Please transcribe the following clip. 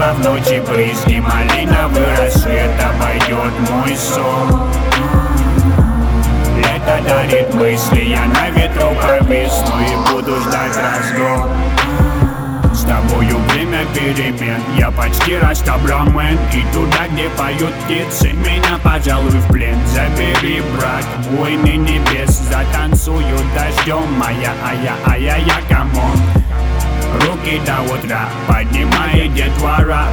неба в ночи брызги, малиновый рассвет обойдет мой сон. Лето дарит мысли, я на ветру повисну и буду ждать разгон. С тобою время перемен, я почти растаблен, и туда, где поют птицы, меня, пожалуй, в плен забери, брат, войны небес, затанцую дождем, моя, я, камон. Руки до утра, поднимай детвора.